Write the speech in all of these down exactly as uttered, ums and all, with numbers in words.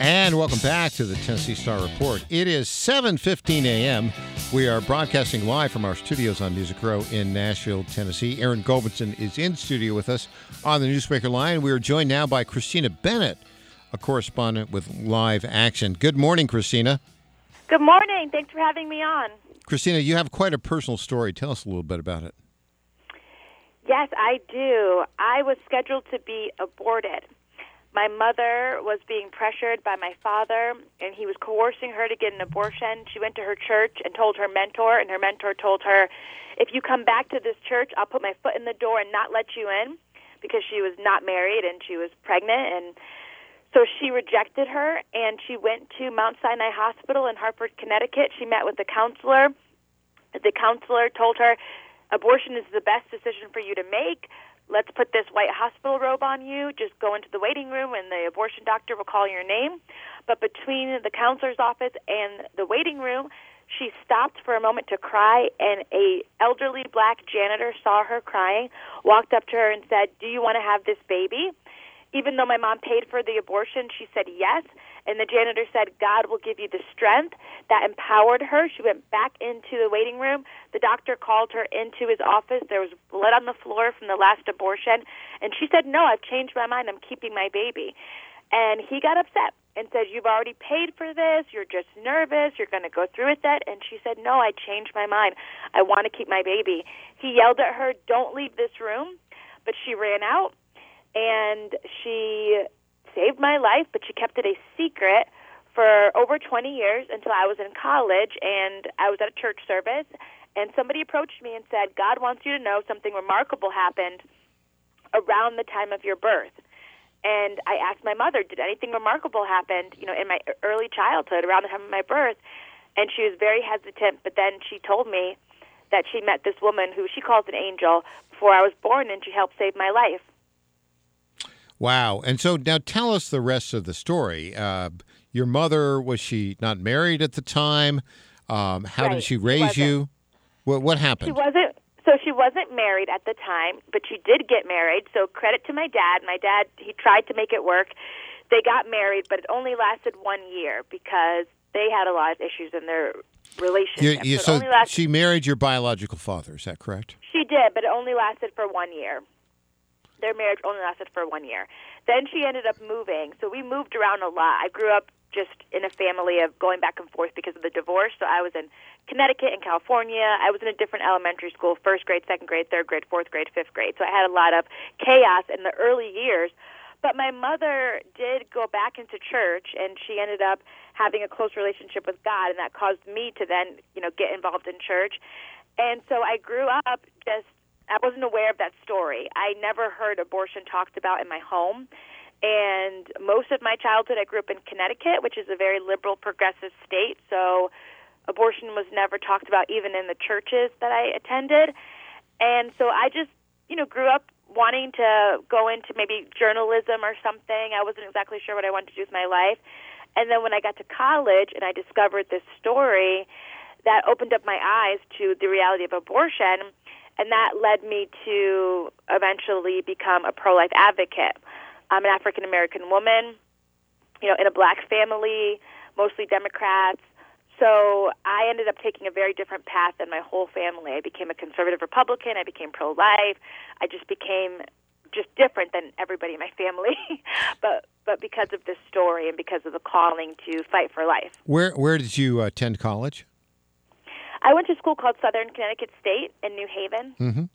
And welcome back to the Tennessee Star Report. It is seven fifteen a.m. We are broadcasting live from our studios on Music Row in Nashville, Tennessee. Aaron Goldmanson is in studio with us on the Newsmaker line. We are joined now by Christina Bennett, a correspondent with Live Action. Good morning, Christina. Good morning. Thanks for having me on. Christina, you have quite a personal story. Tell us a little bit about it. Yes, I do. I was scheduled to be aborted. My mother was being pressured by my father, and he was coercing her to get an abortion. She went to her church and told her mentor, and her mentor told her, if you come back to this church, I'll put my foot in the door and not let you in, because she was not married and she was pregnant. And so she rejected her, and she went to Mount Sinai Hospital in Hartford, Connecticut. She met with the counselor. The counselor told her, abortion is the best decision for you to make. Let's put this white hospital robe on you. Just go into the waiting room, and the abortion doctor will call your name. But between the counselor's office and the waiting room, she stopped for a moment to cry, and a elderly black janitor saw her crying, walked up to her and said, do you want to have this baby? Even though my mom paid for the abortion, she said yes. And the janitor said, God will give you the strength. That empowered her. She went back into the waiting room. The doctor called her into his office. There was blood on the floor from the last abortion. And she said, no, I've changed my mind. I'm keeping my baby. And he got upset and said, you've already paid for this. You're just nervous. You're going to go through with that. And she said, no, I changed my mind. I want to keep my baby. He yelled at her, don't leave this room. But she ran out, and she saved my life, but she kept it a secret for over twenty years until I was in college, and I was at a church service, and somebody approached me and said, God wants you to know something remarkable happened around the time of your birth. And I asked my mother, did anything remarkable happen, you know, in my early childhood around the time of my birth? And she was very hesitant, but then she told me that she met this woman who she calls an angel before I was born, and she helped save my life. Wow. And so now tell us the rest of the story. Uh, your mother, was she not married at the time? Um, how right. did she raise she you? What, what happened? She wasn't. So she wasn't married at the time, but she did get married. So credit to my dad. My dad, he tried to make it work. They got married, but it only lasted one year because they had a lot of issues in their relationship. You, you, so so lasted, she married your biological father, is that correct? She did, but it only lasted for one year. Their marriage only lasted for one year. Then she ended up moving. So we moved around a lot. I grew up just in a family of going back and forth because of the divorce. So I was in Connecticut and California. I was in a different elementary school, first grade, second grade, third grade, fourth grade, fifth grade. So I had a lot of chaos in the early years. But my mother did go back into church, and she ended up having a close relationship with God, and that caused me to then, you know, get involved in church. And so I grew up just I wasn't aware of that story. I never heard abortion talked about in my home. And most of my childhood, I grew up in Connecticut, which is a very liberal, progressive state. So abortion was never talked about even in the churches that I attended. And so I just, you know, grew up wanting to go into maybe journalism or something. I wasn't exactly sure what I wanted to do with my life. And then when I got to college and I discovered this story, that opened up my eyes to the reality of abortion. And that led me to eventually become a pro-life advocate. I'm an African-American woman, you know, in a black family, mostly Democrats. So I ended up taking a very different path than my whole family. I became a conservative Republican. I became pro-life. I just became just different than everybody in my family. but but because of this story and because of the calling to fight for life. Where, where did you uh, attend college? I went to a school called Southern Connecticut State in New Haven. Mm-hmm.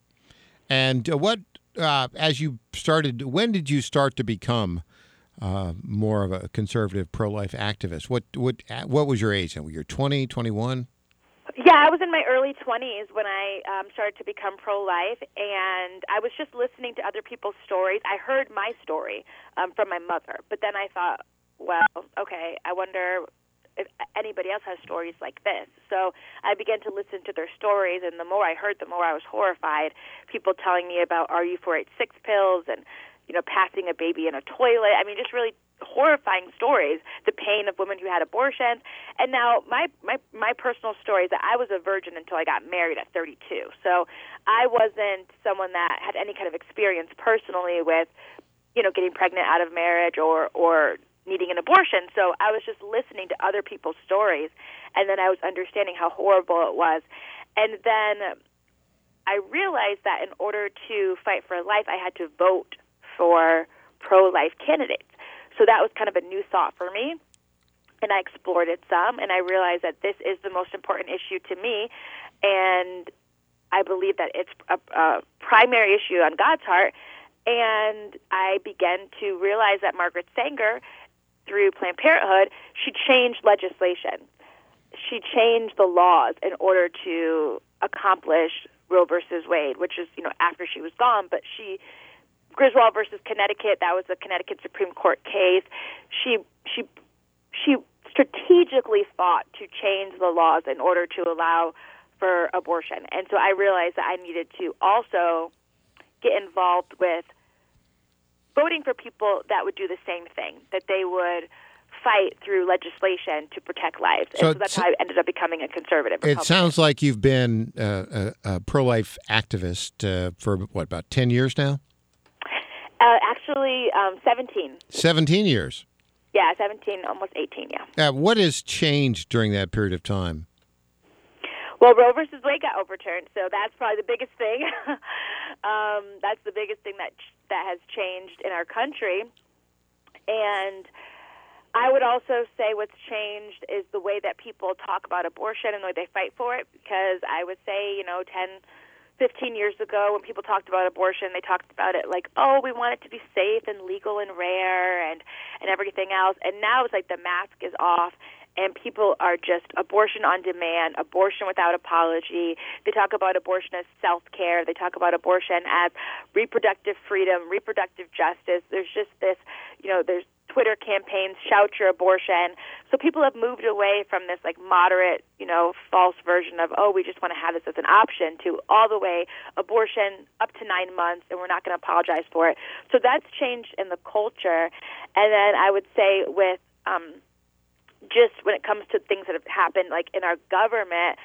And uh, what, uh, as you started, when did you start to become uh, more of a conservative pro-life activist? What what what was your age? Were you twenty, twenty-one? Yeah, I was in my early twenties when I um, started to become pro-life, and I was just listening to other people's stories. I heard my story um, from my mother, but then I thought, well, okay, I wonder if anybody else has stories like this. So I began to listen to their stories, and the more I heard, the more I was horrified. People telling me about R U four eighty-six pills and, you know, passing a baby in a toilet. I mean, just really horrifying stories, the pain of women who had abortions. And now my, my, my personal story is that I was a virgin until I got married at thirty-two. So I wasn't someone that had any kind of experience personally with, you know, getting pregnant out of marriage or, or needing an abortion. So I was just listening to other people's stories, and then I was understanding how horrible it was. And then I realized that in order to fight for life, I had to vote for pro-life candidates. So that was kind of a new thought for me, and I explored it some, and I realized that this is the most important issue to me, and I believe that it's a, a primary issue on God's heart. And I began to realize that Margaret Sanger, through Planned Parenthood, she changed legislation. She changed the laws in order to accomplish Roe versus Wade, which is, you know, after she was gone. But she, Griswold versus Connecticut, that was a Connecticut Supreme Court case. She, she, she strategically fought to change the laws in order to allow for abortion. And so I realized that I needed to also get involved with voting for people that would do the same thing, that they would fight through legislation to protect lives. So, and so that's how I ended up becoming a conservative Republican. It sounds like you've been uh, a, a pro-life activist uh, for, what, about ten years now? Uh, actually, um, seventeen. seventeen years? Yeah, seventeen, almost eighteen, yeah. Uh, what has changed during that period of time? Well, Roe versus Wade got overturned, so that's probably the biggest thing. um, that's the biggest thing that that has changed in our country. And I would also say what's changed is the way that people talk about abortion and the way they fight for it, because I would say, you know, ten, fifteen years ago when people talked about abortion, they talked about it like, oh, we want it to be safe and legal and rare and, and everything else. And now it's like the mask is off, and people are just abortion on demand, abortion without apology. They talk about abortion as self-care. They talk about abortion as reproductive freedom, reproductive justice. There's just this, you know, there's Twitter campaigns, shout your abortion. So people have moved away from this like moderate, you know, false version of, oh, we just want to have this as an option, to all the way abortion up to nine months, and we're not going to apologize for it. So that's changed in the culture. And then I would say with um, just when it comes to things that have happened, like in our government,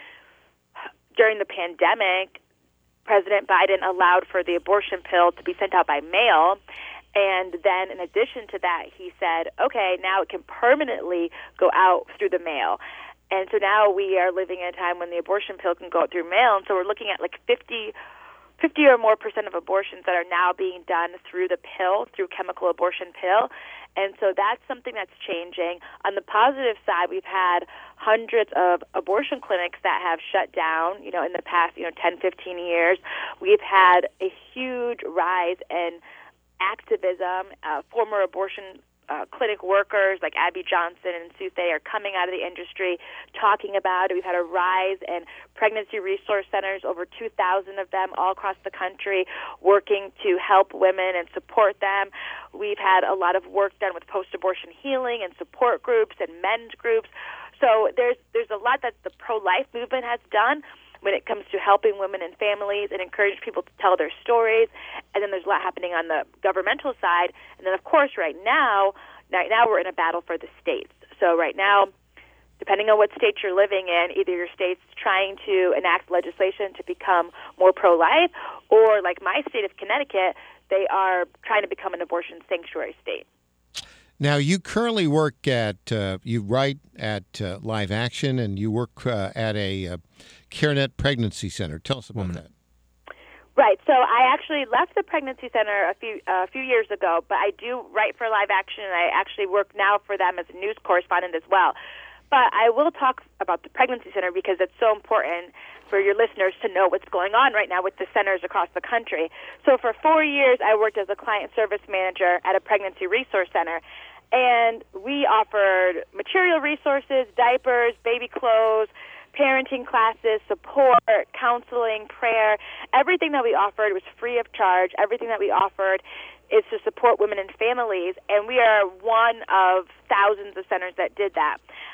during the pandemic, President Biden allowed for the abortion pill to be sent out by mail. And then in addition to that, he said, okay, now it can permanently go out through the mail. And so now we are living in a time when the abortion pill can go out through mail. And so we're looking at like fifty, fifty or more percent of abortions that are now being done through the pill, through chemical abortion pill. And so that's something that's changing. On the positive side, we've had hundreds of abortion clinics that have shut down, you know, in the past, you know, ten, fifteen years. We've had a huge rise in activism. Uh, former abortion uh, clinic workers like Abby Johnson and Sue Thay are coming out of the industry talking about it. We've had a rise in pregnancy resource centers, over two thousand of them all across the country, working to help women and support them. We've had a lot of work done with post-abortion healing and support groups and men's groups. So there's there's a lot that the pro-life movement has done when it comes to helping women and families and encourage people to tell their stories. And then there's a lot happening on the governmental side. And then, of course, right now, right now we're in a battle for the states. So right now, depending on what state you're living in, either your state's trying to enact legislation to become more pro-life, or like my state of Connecticut, they are trying to become an abortion sanctuary state. Now, you currently work at, uh, you write at uh, Live Action, and you work uh, at a uh, CareNet Pregnancy Center. Tell us about that. Right. So I actually left the pregnancy center a few a uh, few years ago, but I do write for Live Action, and I actually work now for them as a news correspondent as well. But I will talk about the pregnancy center because it's so important for your listeners to know what's going on right now with the centers across the country. So for four years, I worked as a client service manager at a pregnancy resource center. And we offered material resources, diapers, baby clothes, parenting classes, support, counseling, prayer. Everything that we offered was free of charge. Everything that we offered is to support women and families. And we are one of thousands of centers that did that.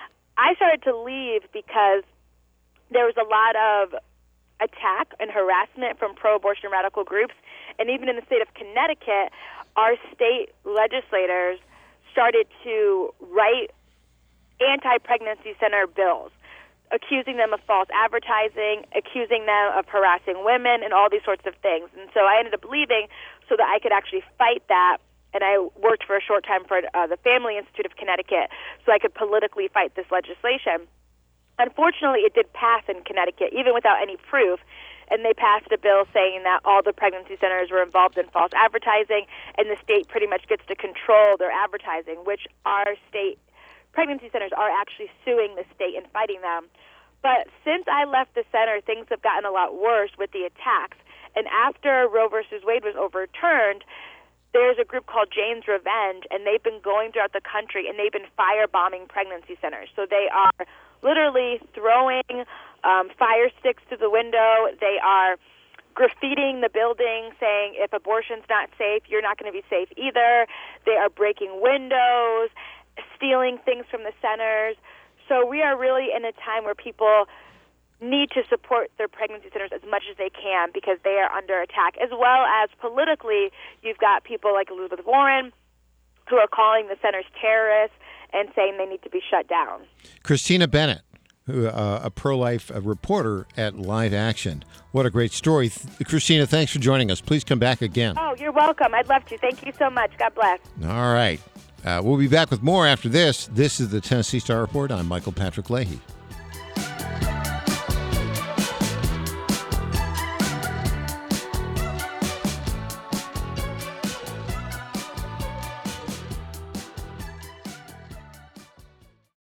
I started to leave because there was a lot of attack and harassment from pro-abortion radical groups. And even in the state of Connecticut, our state legislators started to write anti-pregnancy center bills, accusing them of false advertising, accusing them of harassing women, and all these sorts of things. And so I ended up leaving so that I could actually fight that and I worked for a short time for uh, the Family Institute of Connecticut so I could politically fight this legislation. Unfortunately, it did pass in Connecticut, even without any proof, and they passed a bill saying that all the pregnancy centers were involved in false advertising, and the state pretty much gets to control their advertising, which our state pregnancy centers are actually suing the state and fighting them. But since I left the center, things have gotten a lot worse with the attacks. And after Roe versus Wade was overturned, there's a group called Jane's Revenge, and they've been going throughout the country, and they've been firebombing pregnancy centers. So they are literally throwing um, fire sticks to the window. They are graffitiing the building, saying if abortion's not safe, you're not going to be safe either. They are breaking windows, stealing things from the centers. So we are really in a time where people need to support their pregnancy centers as much as they can because they are under attack, as well as politically, you've got people like Elizabeth Warren who are calling the centers terrorists and saying they need to be shut down. Christina Bennett, who, uh, a pro-life uh, reporter at Live Action. What a great story. Th- Christina, thanks for joining us. Please come back again. Oh, you're welcome. I'd love to. Thank you so much. God bless. All right. Uh, we'll be back with more after this. This is the Tennessee Star Report. I'm Michael Patrick Leahy.